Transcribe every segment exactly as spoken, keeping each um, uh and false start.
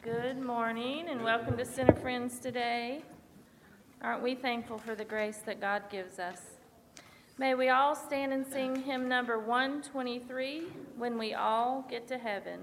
Good morning and welcome to Center Friends today. Aren't we thankful for the grace that God gives us? May we all stand and sing hymn number one twenty-three, When We All Get to Heaven.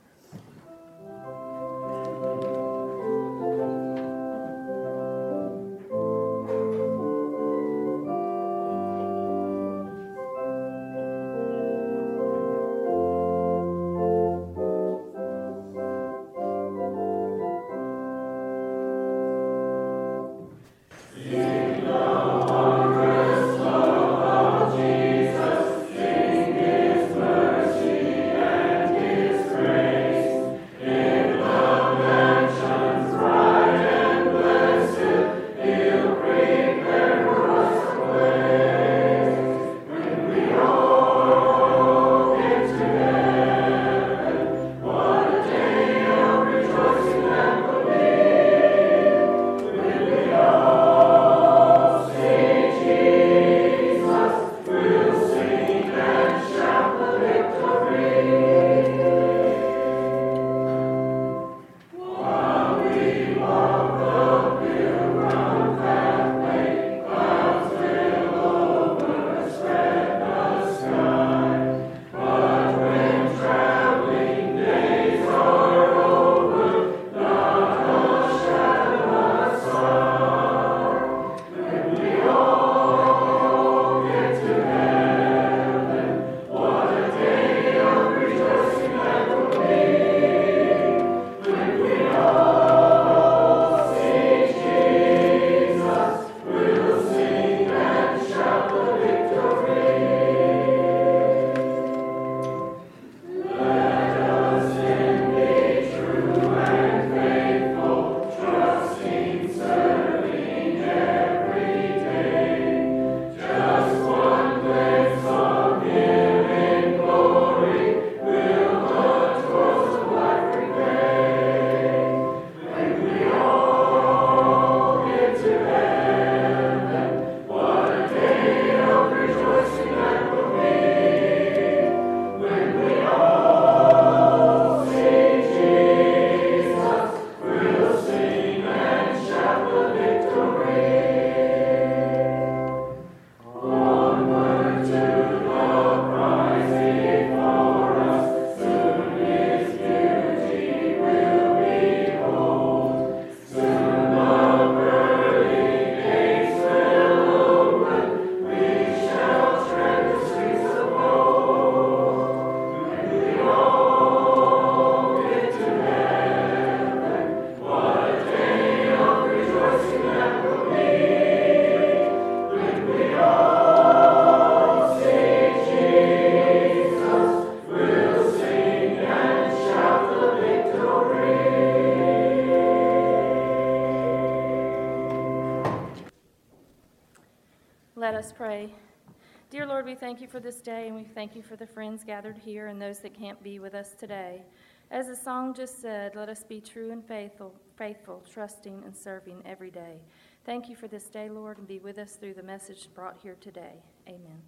Let us pray. Dear Lord, we thank you for this day, and we thank you for the friends gathered here and those that can't be with us today. As the song just said, let us be true and faithful, faithful, trusting and serving every day. Thank you for this day, Lord, and be with us through the message brought here today. Amen.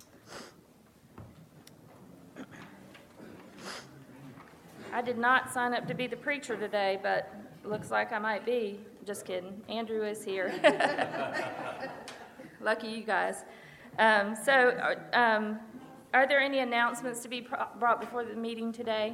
I did not sign up to be the preacher today, but looks like I might be. Just kidding. Andrew is here. Lucky you guys. Um, so, um, are there any announcements to be pro- brought before the meeting today?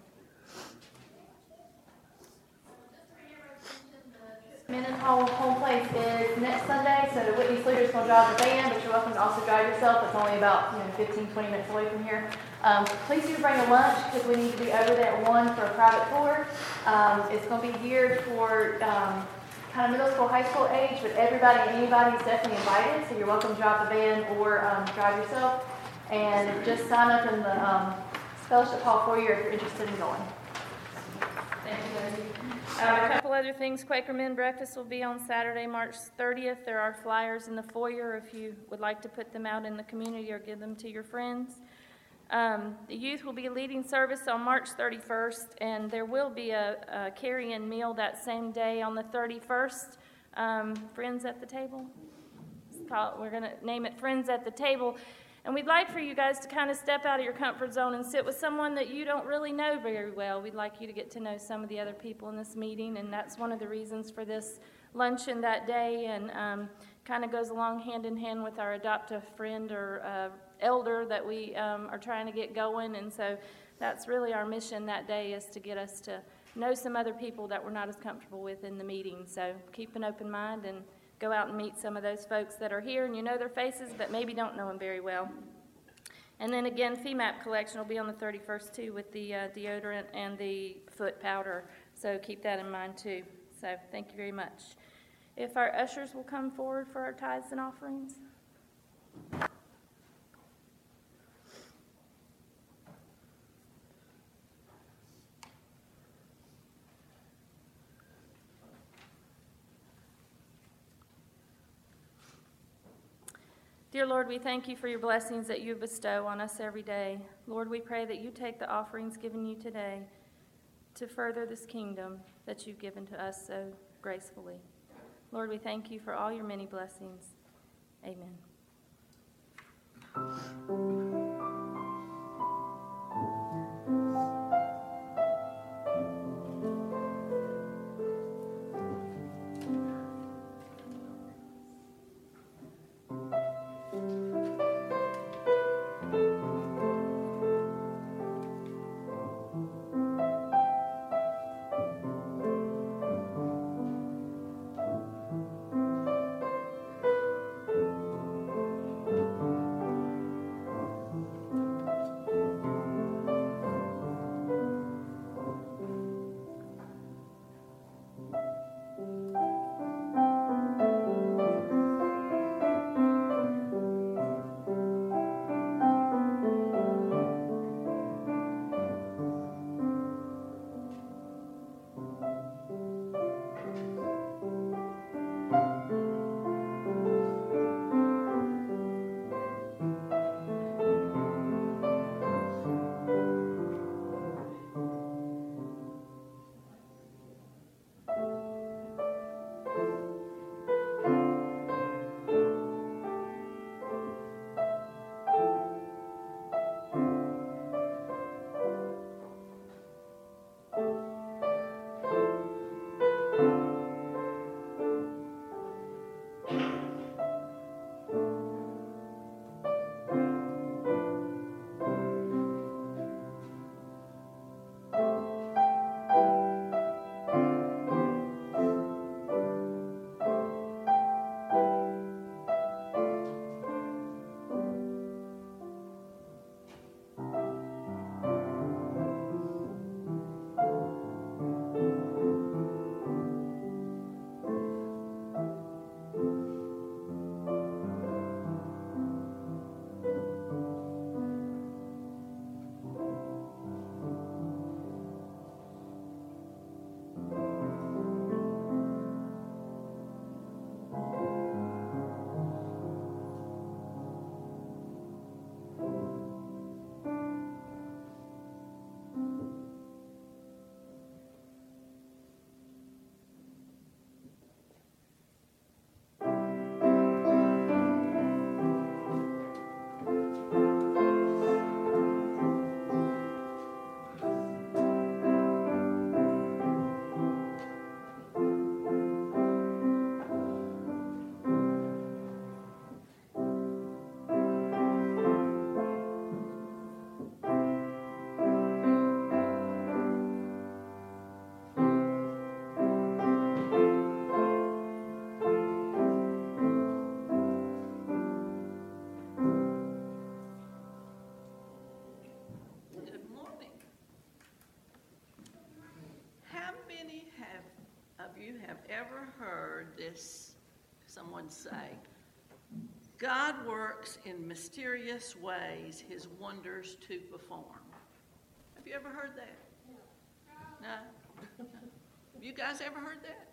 Mendenhall home place is next Sunday, so Whitney Sleeter's going to drive the van, but you're welcome to also drive yourself. It's only about you know fifteen, twenty minutes away from here. Um, please do bring a lunch because we need to be over there at one for a private tour. Um, it's going to be geared for um, kind of middle school, high school age, but everybody and anybody is definitely invited, so you're welcome to drive the van or um, drive yourself. And just sign up in the um, fellowship hall foyer if you're interested in going. Thank you, Lindsay. Um, a couple other things. Quaker Men Breakfast will be on Saturday, March thirtieth. There are flyers in the foyer if you would like to put them out in the community or give them to your friends. Um, the youth will be leading service on March thirty-first, and there will be a, a carry-in meal that same day on the thirty-first. Um, Friends at the Table? It's called, we're going to name it Friends at the Table. And we'd like for you guys to kind of step out of your comfort zone and sit with someone that you don't really know very well. We'd like you to get to know some of the other people in this meeting, and that's one of the reasons for this luncheon that day, and um, kind of goes along hand in hand with our adopt a friend or uh, elder that we um, are trying to get going. And so that's really our mission that day, is to get us to know some other people that we're not as comfortable with in the meeting. So keep an open mind and go out and meet some of those folks that are here and you know their faces but maybe don't know them very well. And then again, F E M A P collection will be on the thirty-first too, with the uh, deodorant and the foot powder. So keep that in mind too. So thank you very much. If our ushers will come forward for our tithes and offerings. Dear Lord, we thank you for your blessings that you bestow on us every day. Lord, we pray that you take the offerings given you today to further this kingdom that you've given to us so gracefully. Lord, we thank you for all your many blessings. Amen. Ever heard this, someone say, God works in mysterious ways his wonders to perform? Have you ever heard that? No? You guys ever heard that?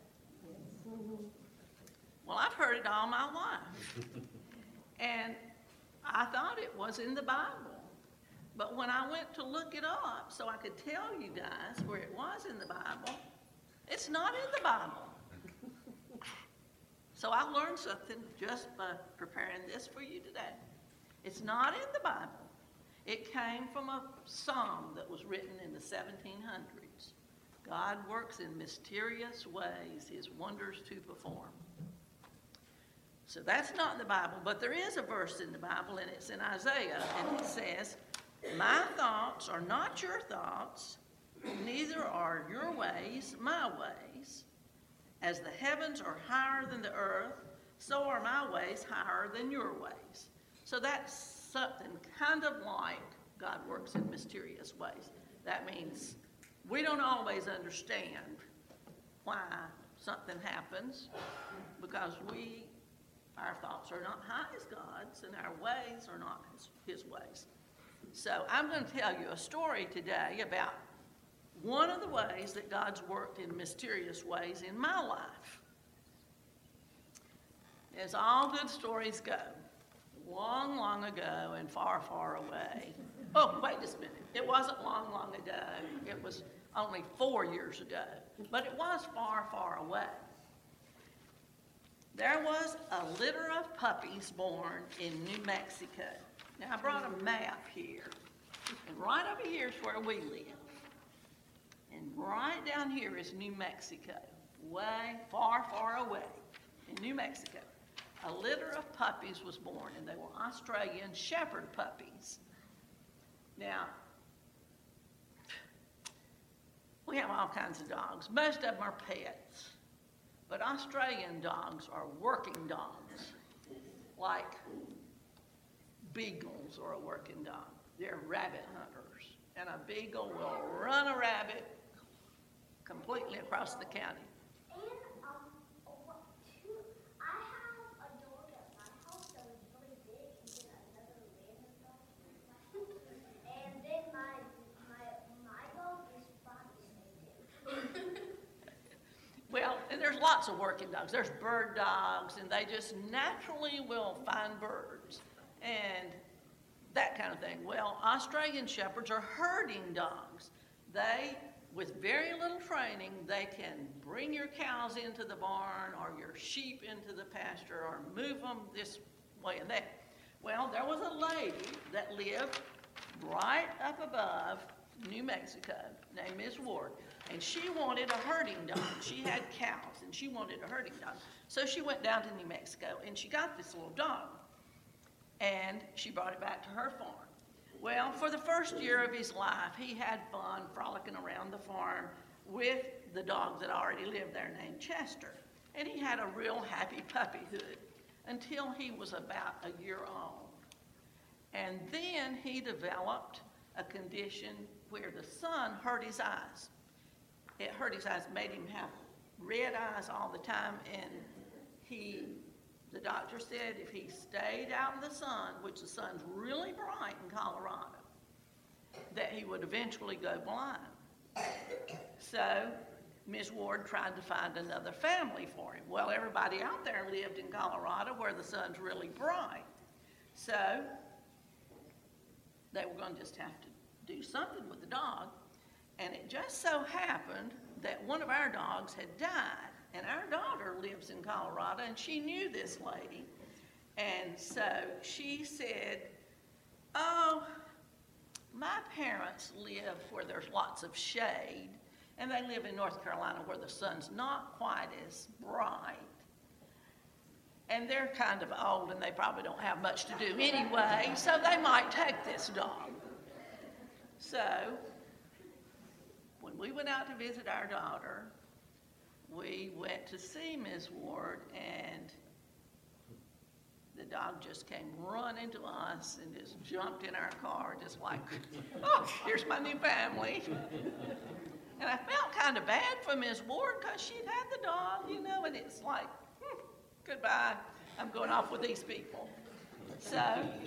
Well, I've heard it all my life. And I thought it was in the Bible. But when I went to look it up so I could tell you guys where it was in the Bible, it's not in the Bible. So I learned something just by preparing this for you today. It's not in the Bible. It came from a song that was written in the seventeen hundreds. God works in mysterious ways, his wonders to perform. So that's not in the Bible, but there is a verse in the Bible, and it's in Isaiah, and it says, my thoughts are not your thoughts, neither are your ways my ways. As the heavens are higher than the earth, so are my ways higher than your ways. So that's something kind of like God works in mysterious ways. That means we don't always understand why something happens, because we, our thoughts are not high as God's, and our ways are not his, his ways. So I'm going to tell you a story today about one of the ways that God's worked in mysterious ways in my life. As all good stories go, long, long ago and far, far away. Oh, wait just a minute. It wasn't long, long ago. It was only four years ago. But it was far, far away. There was a litter of puppies born in New Mexico. Now, I brought a map here. And right over here is where we live. And right down here is New Mexico, way far, far away in New Mexico. A litter of puppies was born, and they were Australian Shepherd puppies. Now, we have all kinds of dogs. Most of them are pets. But Australian dogs are working dogs, like beagles are a working dog. They're rabbit hunters. And a beagle will run a rabbit completely across the county. And um, what, two, I have a dog at my house that was really big, and then another random dog at my house. And then my my my dog is body shaped. Well, and there's lots of working dogs. There's bird dogs, and they just naturally will find birds and that kind of thing. Well, Australian Shepherds are herding dogs. They, with very little training, they can bring your cows into the barn or your sheep into the pasture or move them this way and that. Well, there was a lady that lived right up above New Mexico named Miss Ward, and she wanted a herding dog. She had cows, and she wanted a herding dog. So she went down to New Mexico, and she got this little dog, and she brought it back to her farm. Well, for the first year of his life, he had fun frolicking around the farm with the dog that already lived there named Chester. And he had a real happy puppyhood until he was about a year old. And then he developed a condition where the sun hurt his eyes. It hurt his eyes, made him have red eyes all the time, and he, the doctor said if he stayed out in the sun, which the sun's really bright in Colorado, that he would eventually go blind. So Miss Ward tried to find another family for him. Well, everybody out there lived in Colorado where the sun's really bright. So they were going to just have to do something with the dog. And it just so happened that one of our dogs had died. And our daughter lives in Colorado, and she knew this lady. And so she said, oh, my parents live where there's lots of shade, and they live in North Carolina where the sun's not quite as bright. And they're kind of old, and they probably don't have much to do anyway, so they might take this dog. So when we went out to visit our daughter, we went to see Miss Ward, and the dog just came running to us and just jumped in our car, just like, oh, here's my new family. And I felt kind of bad for Miss Ward because she'd had the dog, you know, and it's like, hmm, goodbye, I'm going off with these people. So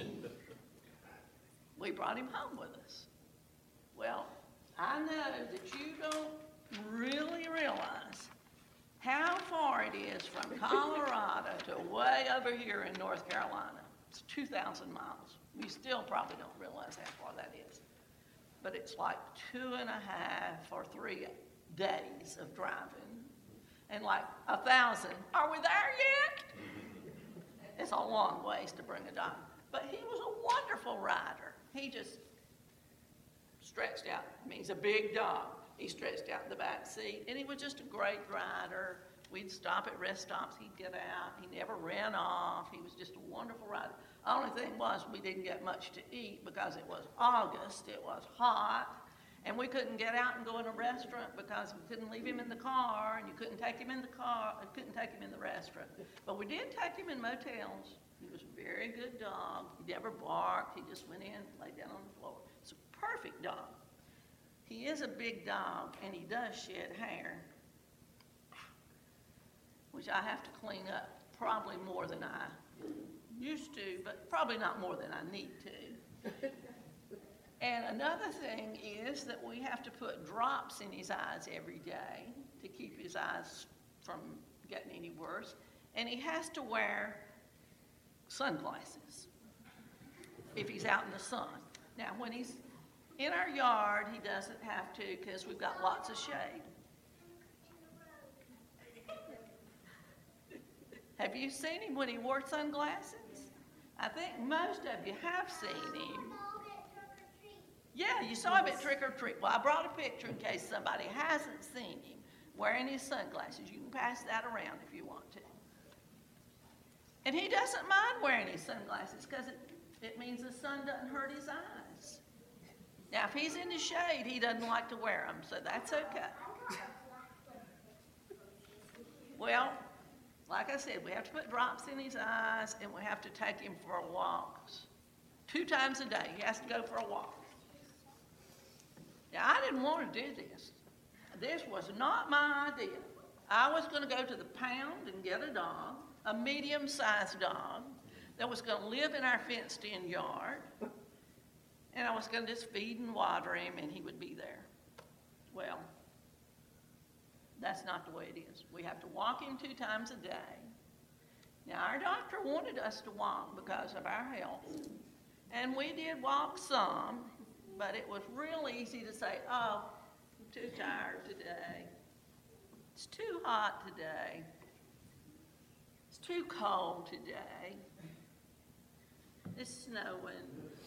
we brought him home with us. Well, I know that you don't really realize how far it is from Colorado to way over here in North Carolina. It's two thousand miles. We still probably don't realize how far that is. But it's like two and a half or three days of driving. And like a thousand, are we there yet? It's a long ways to bring a dog. But he was a wonderful rider. He just stretched out. I mean, he's a big dog. He stretched out in the back seat, and he was just a great rider. We'd stop at rest stops. He'd get out. He never ran off. He was just a wonderful rider. The only thing was we didn't get much to eat because it was August. It was hot. And we couldn't get out and go in a restaurant because we couldn't leave him in the car, and you couldn't take him in the car, you couldn't take him in the restaurant. But we did take him in motels. He was a very good dog. He never barked. He just went in, laid down on the floor. It's a perfect dog. He is a big dog, and he does shed hair, which I have to clean up probably more than I used to, but probably not more than I need to. And another thing is that we have to put drops in his eyes every day to keep his eyes from getting any worse. And he has to wear sunglasses if he's out in the sun. Now, when he's in our yard, he doesn't have to because we've got lots of shade. Have you seen him when he wore sunglasses? I think most of you have seen him. Yeah, you saw him at Trick or Treat. Well, I brought a picture in case somebody hasn't seen him wearing his sunglasses. You can pass that around if you want to. And he doesn't mind wearing his sunglasses because it, it means the sun doesn't hurt his eyes. Now, if he's in the shade, he doesn't like to wear them, so that's okay. Well, like I said, we have to put drops in his eyes, and we have to take him for walks. Two times a day, he has to go for a walk. Now, I didn't want to do this. This was not my idea. I was going to go to the pound and get a dog, a medium-sized dog, that was going to live in our fenced-in yard, and I was going to just feed and water him, and he would be there. Well, that's not the way it is. We have to walk him two times a day. Now, our doctor wanted us to walk because of our health, and we did walk some, but it was real easy to say, oh, I'm too tired today. It's too hot today. It's too cold today. It's snowing.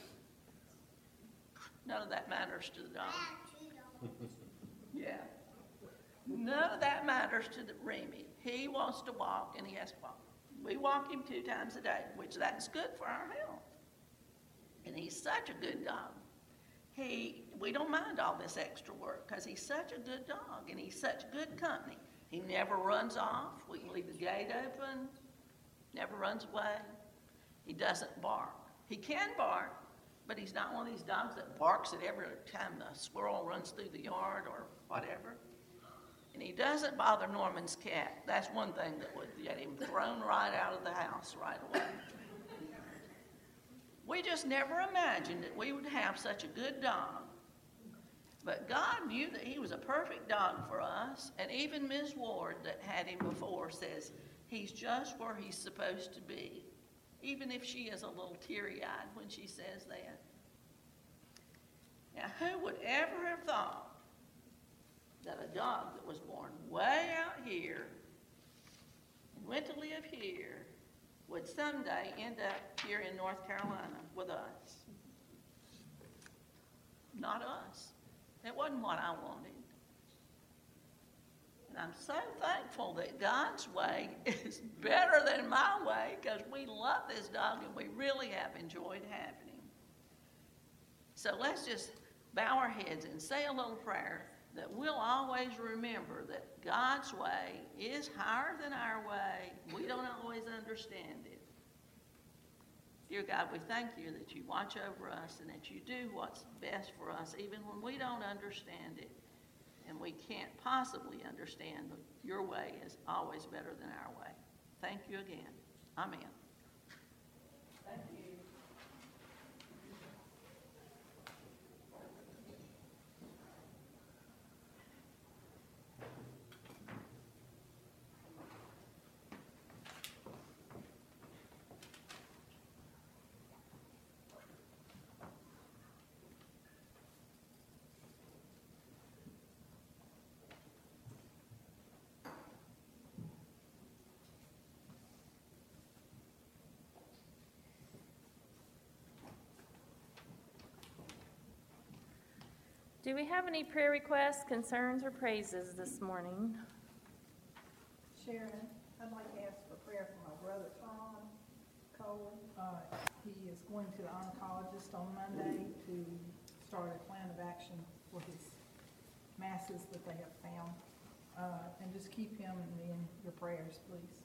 None of that matters to the dog. Yeah. None of that matters to the Remy. He wants to walk, and he has to walk. We walk him two times a day, which that's good for our health. And he's such a good dog. He, we don't mind all this extra work because he's such a good dog, and he's such good company. He never runs off. We can leave the gate open, never runs away. He doesn't bark. He can bark, but he's not one of these dogs that barks at every time the squirrel runs through the yard or whatever. And he doesn't bother Norman's cat. That's one thing that would get him thrown right out of the house right away. We just never imagined that we would have such a good dog. But God knew that he was a perfect dog for us, and even Miz Ward that had him before says he's just where he's supposed to be, even if she is a little teary-eyed when she says that. Now, who would ever have thought that a dog that was born way out here and went to live here would someday end up here in North Carolina with us? Not us. It wasn't what I wanted. And I'm so thankful that God's way is better than my way because we love this dog and we really have enjoyed having him. So let's just bow our heads and say a little prayer that we'll always remember that God's way is higher than our way. We don't always understand it. Dear God, we thank you that you watch over us and that you do what's best for us, even when we don't understand it and we can't possibly understand. Your way is always better than our way. Thank you again. Amen. Thank you. Do we have any prayer requests, concerns, or praises this morning? Sharon, I'd like to ask for prayer for my brother Tom Cole. Uh, he is going to the oncologist on Monday to start a plan of action for his masses that they have found. Uh, and just keep him in your prayers, please.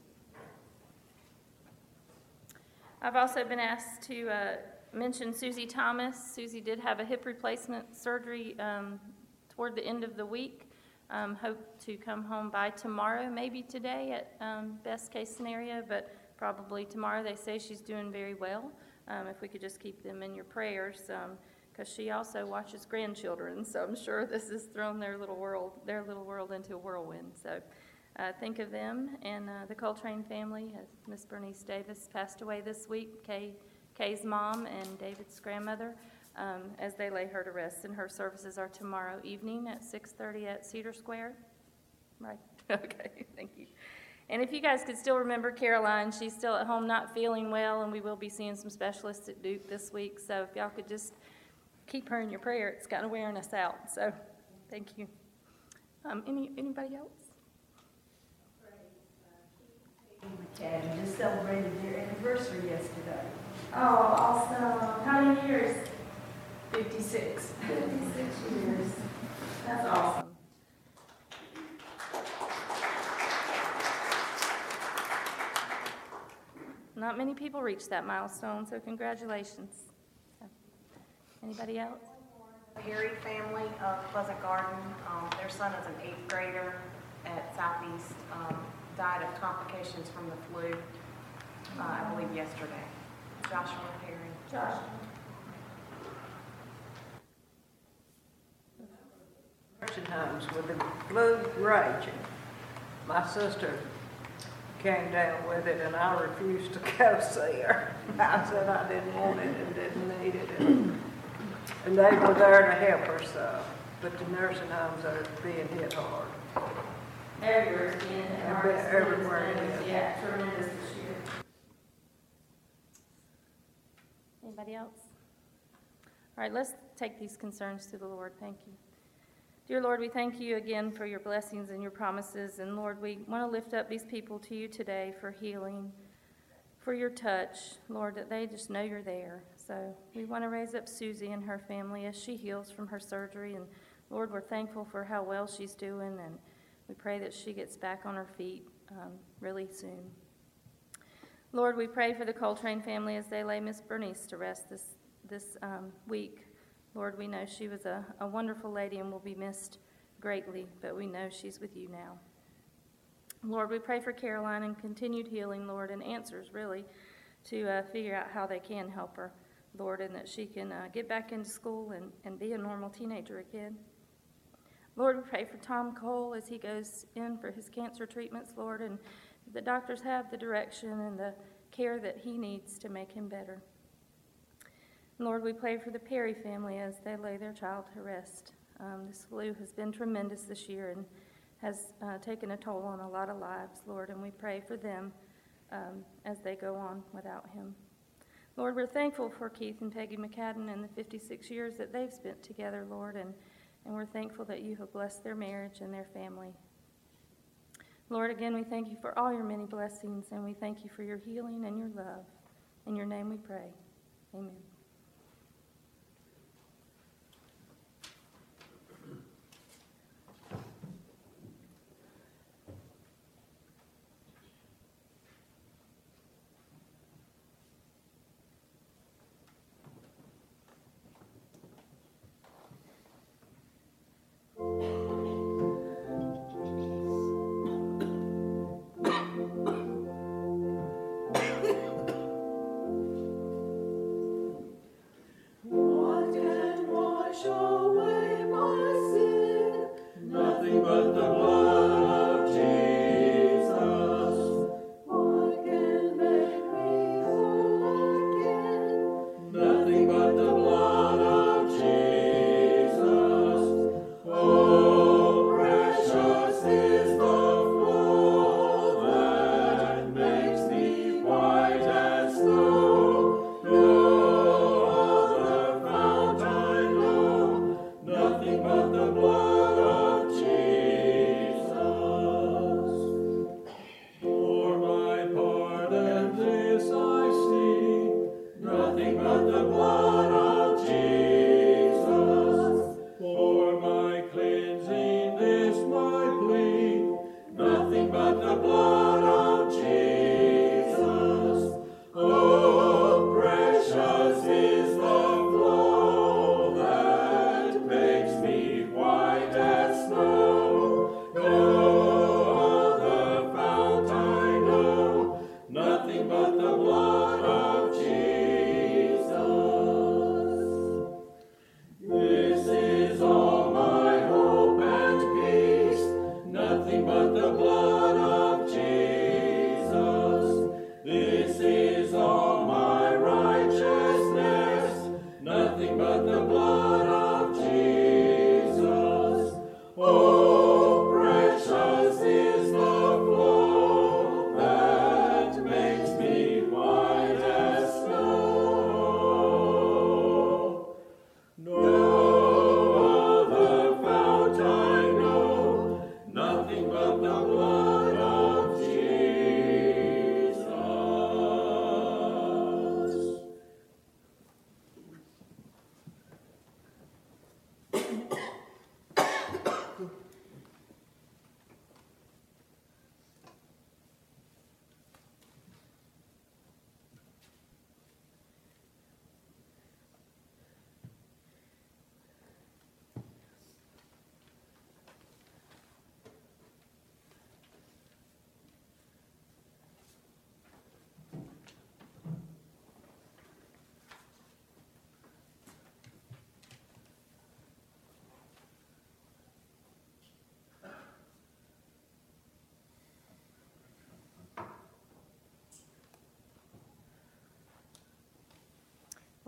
I've also been asked to uh, mention Susie Thomas. Susie did have a hip replacement surgery um, toward the end of the week. Um, hope to come home by tomorrow, maybe today at um, best case scenario, but probably tomorrow. They say she's doing very well. Um, if we could just keep them in your prayers, because um, she also watches grandchildren, so I'm sure this has thrown their little world, their little world into a whirlwind. So uh, think of them and uh, the Coltrane family. As Miss Bernice Davis passed away this week, Kay, Kay's mom and David's grandmother, um, as they lay her to rest. And her services are tomorrow evening at six thirty at Cedar Square. Right? Okay, thank you. And if you guys could still remember Caroline, she's still at home not feeling well, and we will be seeing some specialists at Duke this week. So if y'all could just keep her in your prayer, it's kind of wearing us out. So thank you. Um, any anybody else? Academy just celebrated their anniversary yesterday. Oh, awesome. How many years? Fifty-six. fifty-six years. That's awesome. Not many people reach that milestone, so congratulations. So, anybody else? Perry family of Pleasant Garden, um, their son is an eighth grader at Southeast, um, died of complications from the flu, uh, I believe yesterday. Joshua Perry. Josh. Nursing homes with the flu raging. My sister came down with it and I refused to go see her. I said I didn't want it and didn't need it. And, and they were there to help her so. But the nursing homes are being hit hard. Everywhere, in Every- everywhere it is. Yeah, tremendous this year. Anybody else? All right, let's take these concerns to the Lord. Thank you. Dear Lord, we thank you again for your blessings and your promises. And Lord, we want to lift up these people to you today for healing, for your touch, Lord, that they just know you're there. So we want to raise up Susie and her family as she heals from her surgery. And Lord, we're thankful for how well she's doing, and we pray that she gets back on her feet um, really soon. Lord, we pray for the Coltrane family as they lay Miss Bernice to rest this, this um, week. Lord, we know she was a, a wonderful lady and will be missed greatly, but we know she's with you now. Lord, we pray for Caroline and continued healing, Lord, and answers, really, to uh, figure out how they can help her, Lord, and that she can uh, get back into school and, and be a normal teenager again. Lord, we pray for Tom Cole as he goes in for his cancer treatments, Lord, and the doctors have the direction and the care that he needs to make him better. Lord, we pray for the Perry family as they lay their child to rest. Um, this flu has been tremendous this year and has uh, taken a toll on a lot of lives, Lord, and we pray for them um, as they go on without him. Lord, we're thankful for Keith and Peggy McCadden and the fifty-six years that they've spent together, Lord, and, and we're thankful that you have blessed their marriage and their family. Lord, again, we thank you for all your many blessings, and we thank you for your healing and your love. In your name we pray. Amen.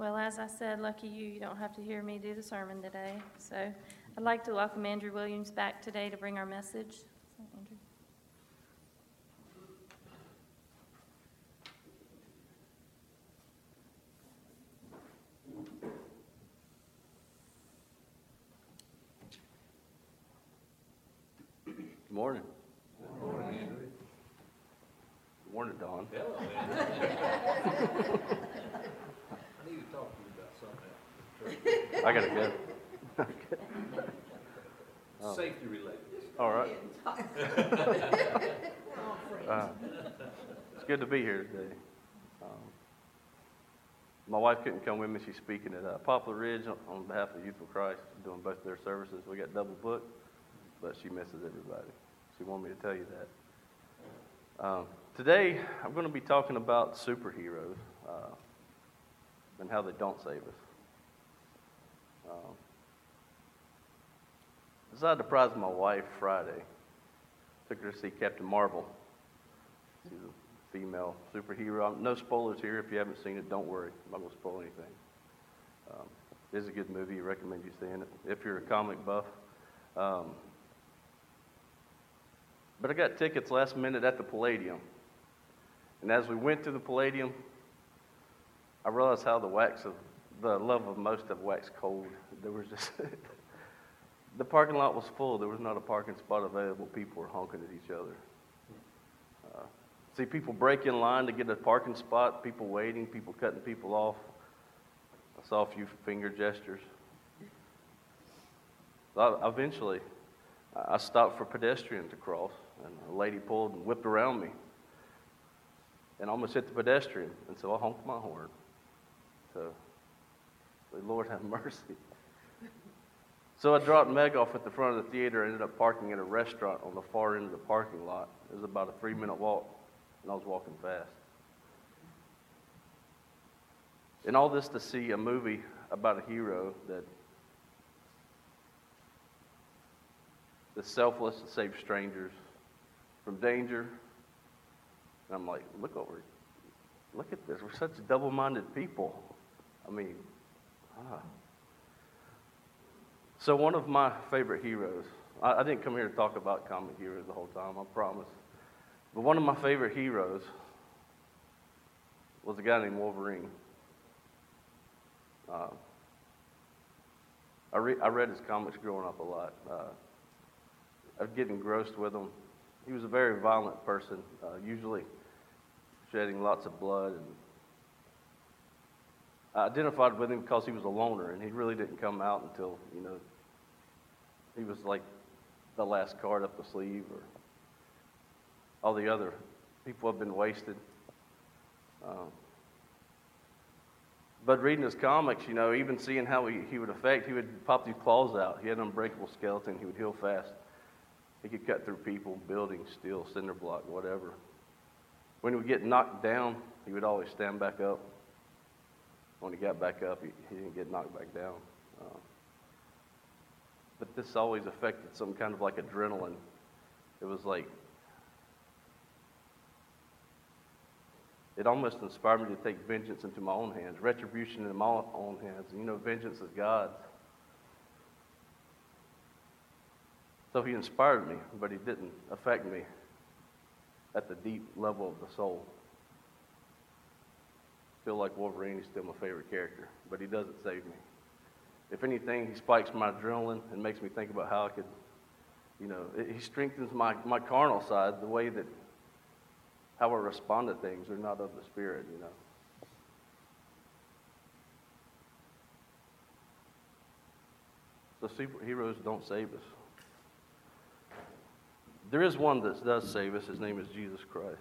Well, as I said, lucky you, you don't have to hear me do the sermon today. So I'd like to welcome Andrew Williams back today to bring our message. So, Andrew. Good morning. Good morning. Good morning, Dawn. Hello, man. I need to talk to you about something. I gotta go. Oh. Safety related. All right. Uh, It's good to be here today. Um, My wife couldn't come with me. She's speaking at uh, Poplar Ridge on- on behalf of Youth for Christ, doing both their services. We got double booked, but she misses everybody. She wanted me to tell you that. Um, Today, I'm going to be talking about superheroes uh, and how they don't save us. Um, I decided to surprise my wife Friday. Took her to see Captain Marvel. She's a female superhero. No spoilers here. If you haven't seen it, don't worry. I'm not going to spoil anything. Um, it is a good movie. I recommend you seeing it if you're a comic buff. Um, but I got tickets last minute at the Palladium. And as we went to the Palladium, I realized how the wax of the love of most have waxed cold. There was just the parking lot was full. There was not a parking spot available. People were honking at each other. Uh, see people break in line to get a parking spot. People waiting. People cutting people off. I saw a few finger gestures. I, eventually, I stopped for pedestrian to cross, and a lady pulled and whipped around me. And almost hit the pedestrian, and so I honked my horn. So, Lord have mercy. So I dropped Meg off at the front of the theater, ended up parking at a restaurant on the far end of the parking lot. It was about a three-minute walk, and I was walking fast. And all this to see a movie about a hero that is selfless and saves strangers from danger. And I'm like, look over, look at this. We're such double-minded people. I mean, ah. So one of my favorite heroes, I, I didn't come here to talk about comic heroes the whole time, I promise. But one of my favorite heroes was a guy named Wolverine. Uh, I, re- I read his comics growing up a lot. Uh, I'd get engrossed with him. He was a very violent person, uh, usually shedding lots of blood. And I identified with him because he was a loner, and he really didn't come out until, you know, he was like the last card up the sleeve, or all the other people have been wasted. Um, but reading his comics, you know, even seeing how he, he would affect, he would pop these claws out. He had an unbreakable skeleton. He would heal fast. He could cut through people, buildings, steel, cinder block, whatever. When he would get knocked down, he would always stand back up. When he got back up, he, he didn't get knocked back down. Uh, but this always affected some kind of like adrenaline. It was like, it almost inspired me to take vengeance into my own hands, retribution in my own hands. And you know, vengeance is God's. So he inspired me, but he didn't affect me at the deep level of the soul. I feel like Wolverine is still my favorite character, but he doesn't save me. If anything, he spikes my adrenaline and makes me think about how I could, you know, it, he strengthens my, my carnal side, the way that how I respond to things are not of the Spirit, you know. So superheroes don't save us. There is one that does save us. His name is Jesus Christ.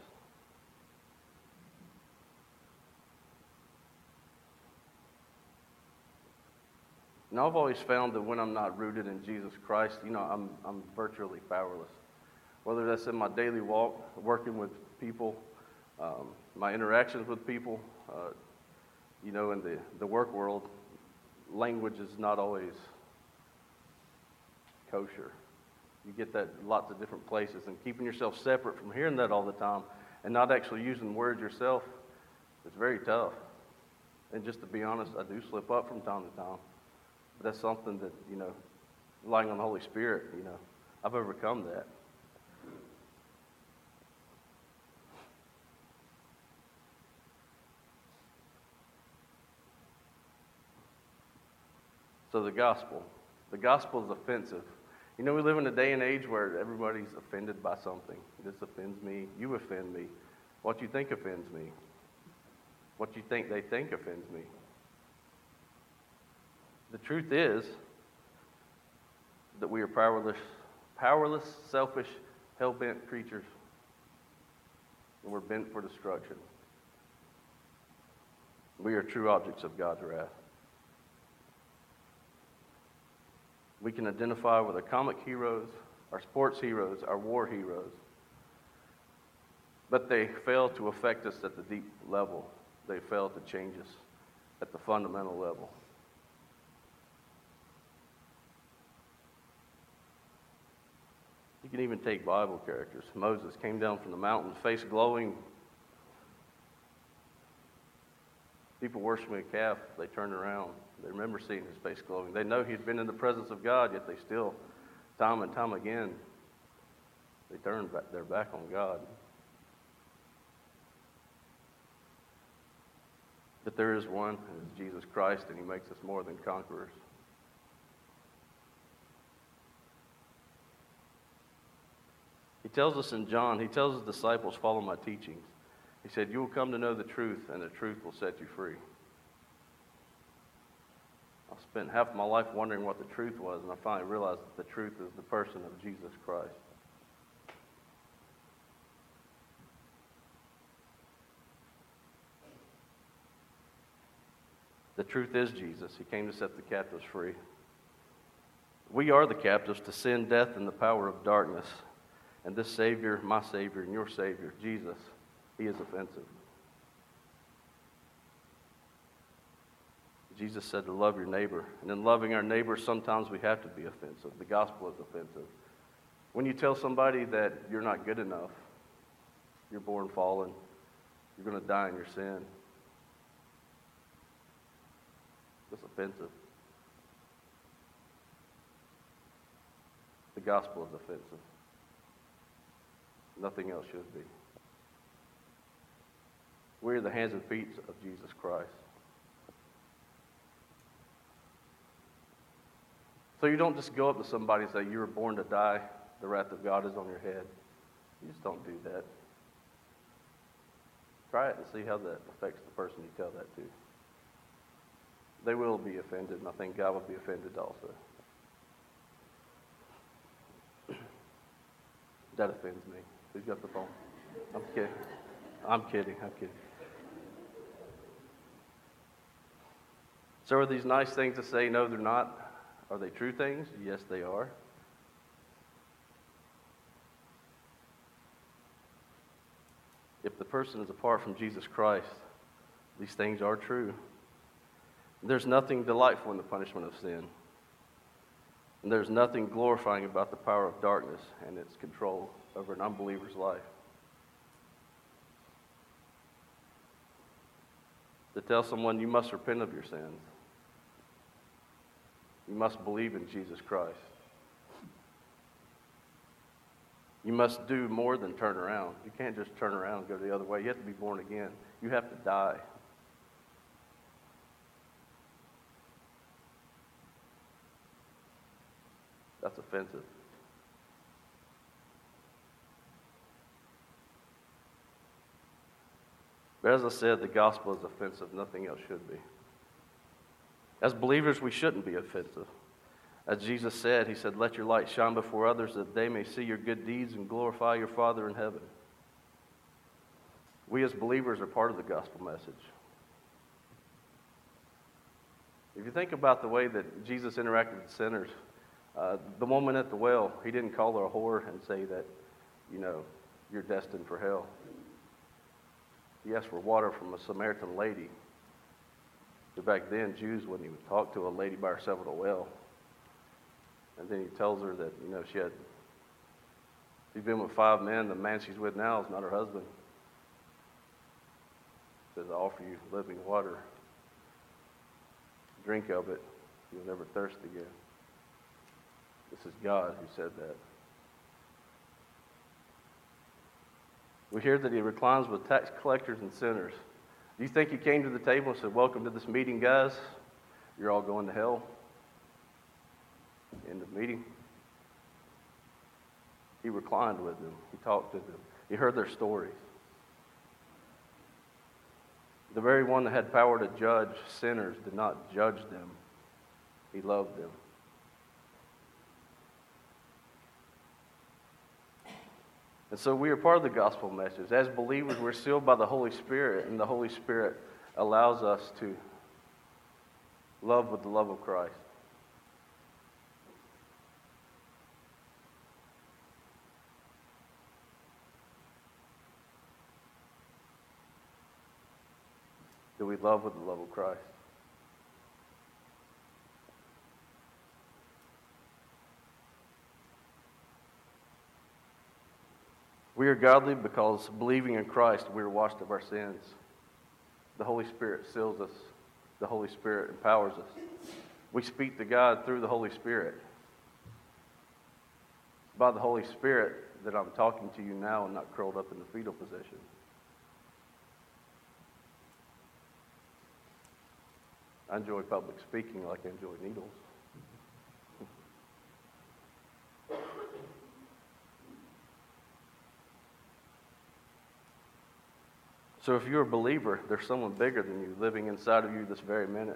Now, I've always found that when I'm not rooted in Jesus Christ, you know, I'm I'm virtually powerless. Whether that's in my daily walk, working with people, um, my interactions with people, uh, you know, in the, the work world, language is not always kosher. You get that in lots of different places, and keeping yourself separate from hearing that all the time and not actually using words yourself is very tough. And just to be honest, I do slip up from time to time. But that's something that, you know, relying on the Holy Spirit, you know, I've overcome that. So the gospel. The gospel is offensive. You know, we live in a day and age where everybody's offended by something. This offends me. You offend me. What you think offends me. What you think they think offends me. The truth is that we are powerless, powerless, selfish, hell-bent creatures. And we're bent for destruction. We are true objects of God's wrath. We can identify with our comic heroes, our sports heroes, our war heroes. But they fail to affect us at the deep level. They fail to change us at the fundamental level. You can even take Bible characters. Moses came down from the mountain, face glowing. People worshiping a calf, they turned around. They remember seeing his face glowing. They know he'd been in the presence of God, yet they still, time and time again, they turned back, their back on God. But there is one, and it's Jesus Christ, and he makes us more than conquerors. He tells us in John, he tells his disciples, follow my teachings. He said, you will come to know the truth, and the truth will set you free. I spent half my life wondering what the truth was, and I finally realized that the truth is the person of Jesus Christ. The truth is Jesus. He came to set the captives free. We are the captives to sin, death, and the power of darkness. And this Savior, my Savior, and your Savior, Jesus, he is offensive. Jesus said to love your neighbor. And in loving our neighbor, sometimes we have to be offensive. The gospel is offensive. When you tell somebody that you're not good enough, you're born fallen, you're going to die in your sin, it's offensive. The gospel is offensive. Nothing else should be. We are the hands and feet of Jesus Christ. So you don't just go up to somebody and say, you were born to die, the wrath of God is on your head. You just don't do that. Try it and see how that affects the person you tell that to. They will be offended, and I think God will be offended also. That offends me. Who's got the phone? I'm kidding. I'm kidding. I'm kidding. So are these nice things to say? No, they're not. Are they true things? Yes, they are. If the person is apart from Jesus Christ, these things are true. There's nothing delightful in the punishment of sin. And there's nothing glorifying about the power of darkness and its control over an unbeliever's life. To tell someone you must repent of your sins. You must believe in Jesus Christ. You must do more than turn around. You can't just turn around and go the other way. You have to be born again. You have to die. That's offensive. But as I said, the gospel is offensive. Nothing else should be. As believers, we shouldn't be offensive. As Jesus said, he said, let your light shine before others that they may see your good deeds and glorify your Father in heaven. We as believers are part of the gospel message. If you think about the way that Jesus interacted with sinners, uh, the woman at the well, he didn't call her a whore and say that, you know, you're destined for hell. He asked for water from a Samaritan lady. But back then, Jews wouldn't even talk to a lady by herself at a well. And then he tells her that, you know, she had, she's been with five men. The man she's with now is not her husband. He says, I offer you living water. drink of it, you'll never thirst again. This is God who said that. We hear that he reclines with tax collectors and sinners. Do you think he came to the table and said, welcome to this meeting, guys? You're all going to hell. End of meeting. He reclined with them. He talked to them. He heard their stories. The very one that had power to judge sinners did not judge them. He loved them. And so we are part of the gospel message. As believers, we're sealed by the Holy Spirit, and the Holy Spirit allows us to love with the love of Christ. Do we love with the love of Christ? We are godly because believing in Christ, we are washed of our sins. The Holy Spirit seals us. The Holy Spirit empowers us. We speak to God through the Holy Spirit. It's by the Holy Spirit that I'm talking to you now and not curled up in the fetal position. I enjoy public speaking like I enjoy needles. So if you're a believer, there's someone bigger than you living inside of you this very minute.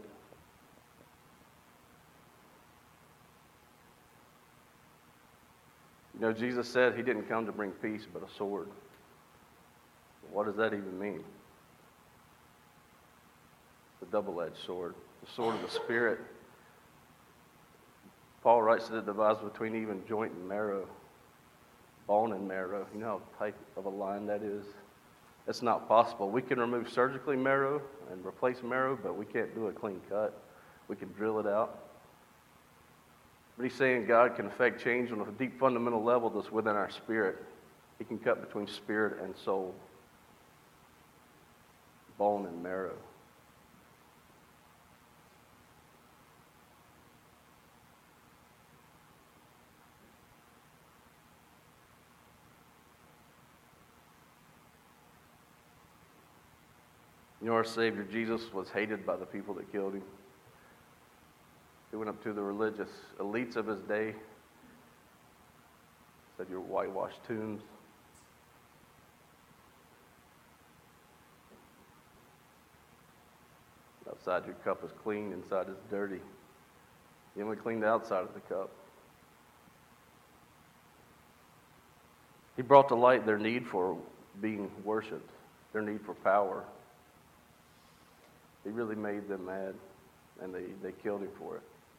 You know, Jesus said he didn't come to bring peace, but a sword. What does that even mean? It's a double-edged sword. The sword of the Spirit. Paul writes that it divides between even joint and marrow, bone and marrow. You know how tight of a line that is? It's not possible. We can remove surgically marrow and replace marrow, but we can't do a clean cut. We can drill it out. But he's saying God can affect change on a deep fundamental level that's within our spirit. He can cut between spirit and soul, bone and marrow. You know, our Savior Jesus was hated by the people that killed him. He went up to the religious elites of his day, said, "You're whitewashed tombs." Outside your cup is clean, inside is dirty. You only clean the outside of the cup. He brought to light their need for being worshipped, their need for power. He really made them mad, and they, they killed him for it.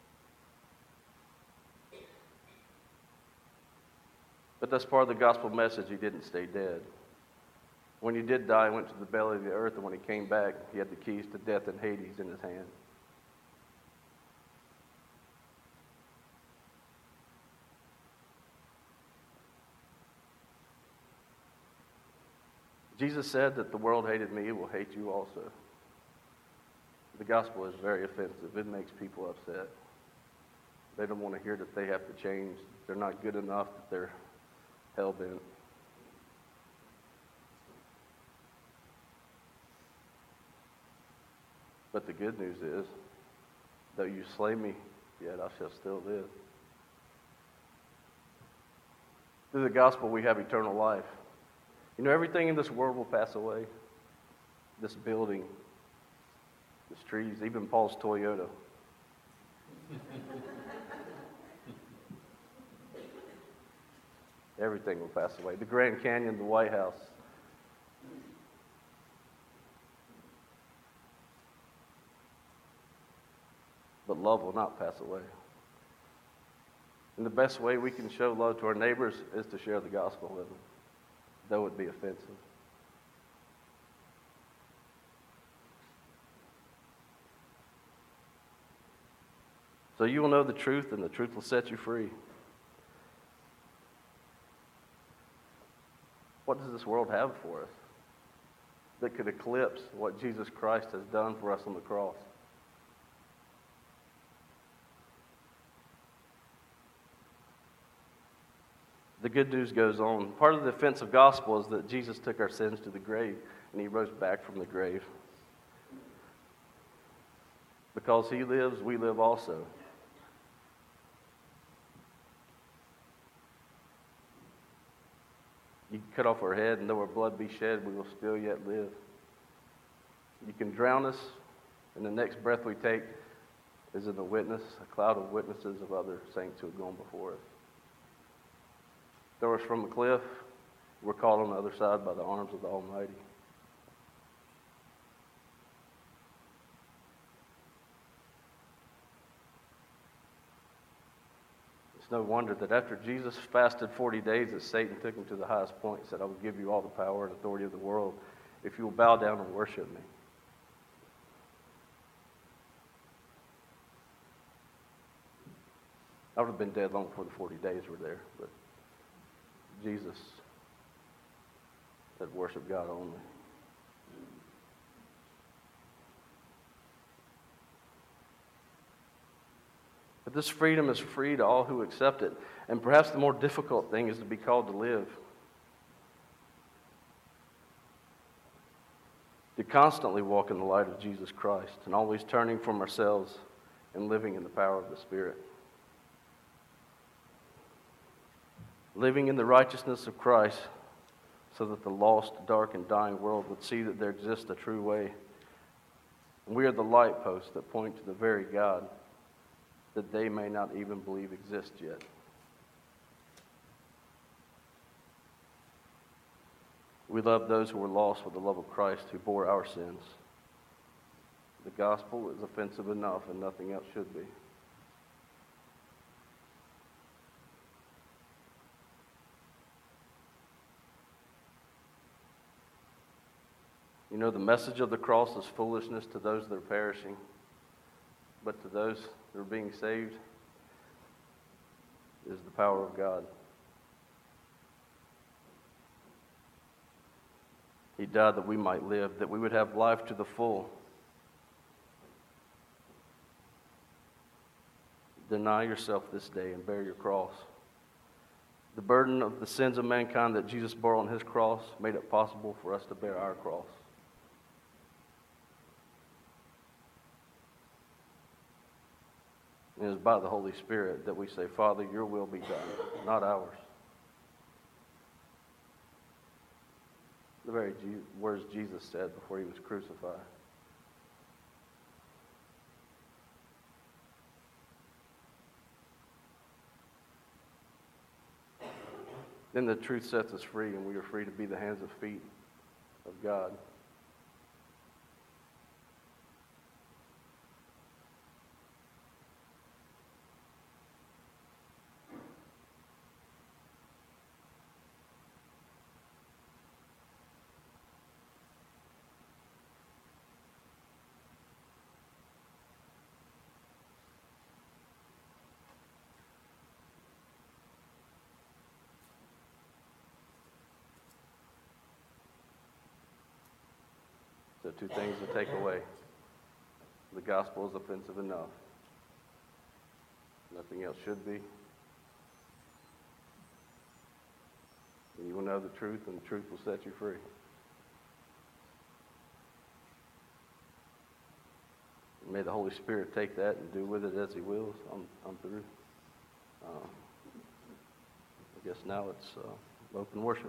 But that's part of the gospel message. He didn't stay dead. When he did die, he went to the belly of the earth, and when he came back, he had the keys to death and Hades in his hand. Jesus said that the world hated me, it will hate you also. The gospel is very offensive. It makes people upset. They don't want to hear that they have to change. They're not good enough, that they're hell-bent. But the good news is, though you slay me, yet I shall still live. Through the gospel, we have eternal life. You know, everything in this world will pass away. This building, these trees, even Paul's Toyota. Everything will pass away. The Grand Canyon, the White House. But love will not pass away. And the best way we can show love to our neighbors is to share the gospel with them, though it be offensive. So you will know the truth, and the truth will set you free. What does this world have for us that could eclipse what Jesus Christ has done for us on the cross? the good news goes on. Part of the offensive gospel is that Jesus took our sins to the grave, and he rose back from the grave. Because he lives, we live also. You can cut off our head, and though our blood be shed, we will still yet live. You can drown us, and the next breath we take is in the witness, a cloud of witnesses of other saints who have gone before us. Throw us from a cliff, we're caught on the other side by the arms of the Almighty. It's no wonder that after Jesus fasted forty days, that Satan took him to the highest point and said, I will give you all the power and authority of the world if you will bow down and worship me. I would have been dead long before the forty days were there, but Jesus said, worship God only. But this freedom is free to all who accept it. And perhaps the more difficult thing is to be called to live. To constantly walk in the light of Jesus Christ and always turning from ourselves and living in the power of the Spirit. Living in the righteousness of Christ so that the lost, dark, and dying world would see that there exists a true way. And we are the light posts that point to the very God that they may not even believe exists yet. We love those who were lost with the love of Christ who bore our sins. The gospel is offensive enough, and nothing else should be. You know, the message of the cross is foolishness to those that are perishing, but to those that are being saved is the power of God. He died that we might live, that we would have life to the full. Deny yourself this day and bear your cross. The burden of the sins of mankind that Jesus bore on his cross made it possible for us to bear our cross. And it is by the Holy Spirit that we say, Father, your will be done, not ours. The very Je- words Jesus said before he was crucified. Then the truth sets us free, and we are free to be the hands and feet of God. So two things to take away. The gospel is offensive enough. Nothing else should be. And you will know the truth, and the truth will set you free. And may the Holy Spirit take that and do with it as he wills. I'm, I'm through. Um, I guess now it's uh, open worship.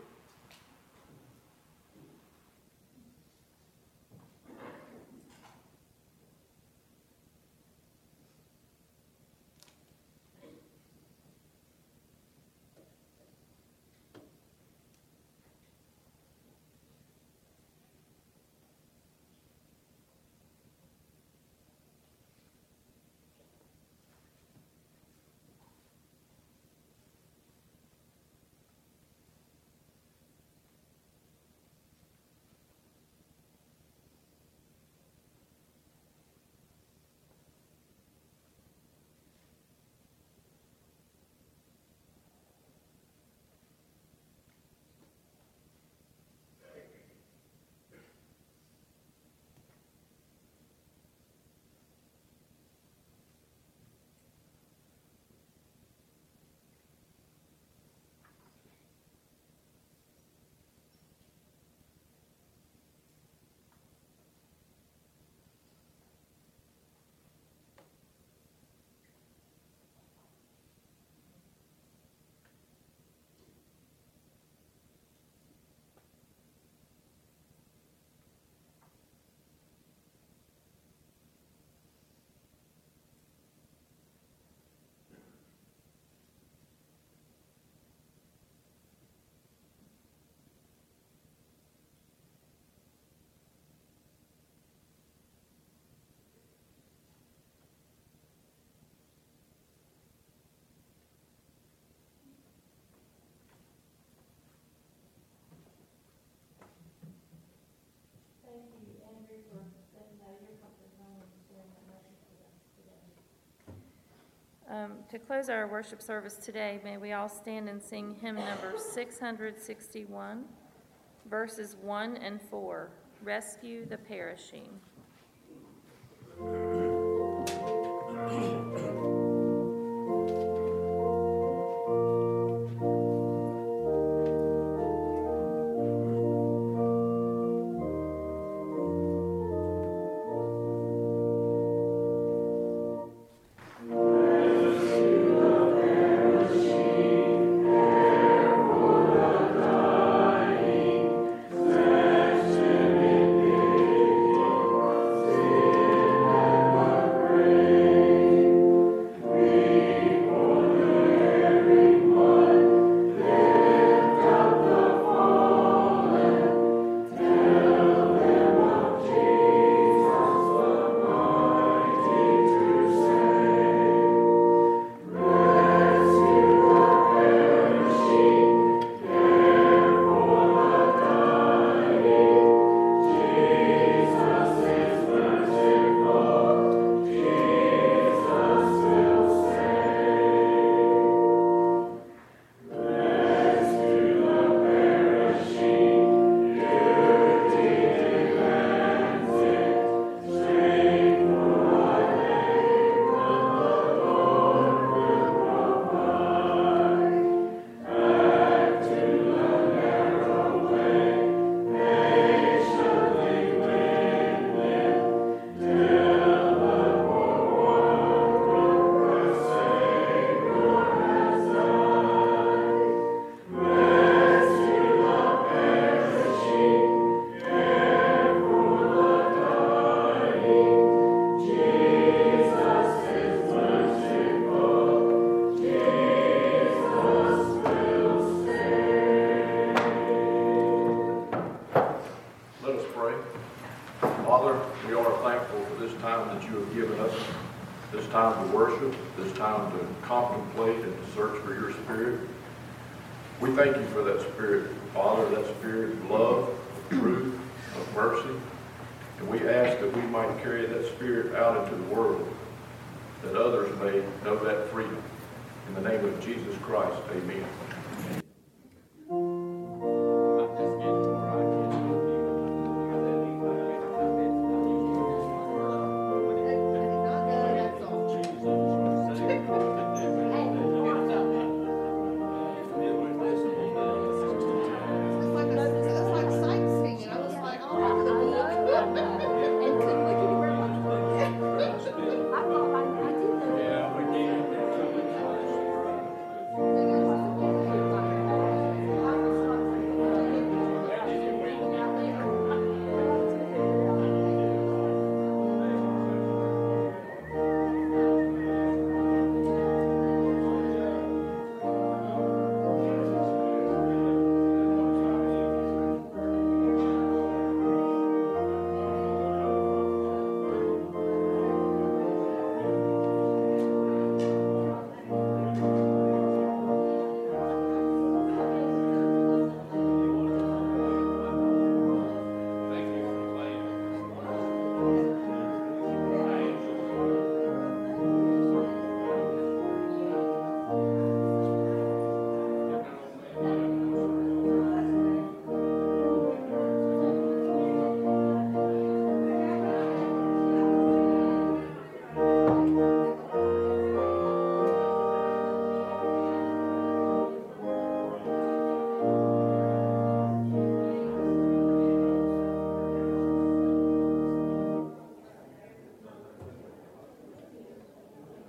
Um, To close our worship service today, may we all stand and sing hymn number six hundred sixty-one, verses one and four, Rescue the Perishing. Father, we are thankful for this time that you have given us, this time to worship, this time to contemplate and to search for your Spirit. We thank you for that Spirit, Father, that Spirit of love, of truth, of mercy. And we ask that we might carry that Spirit out into the world, that others may know that freedom. In the name of Jesus Christ, amen.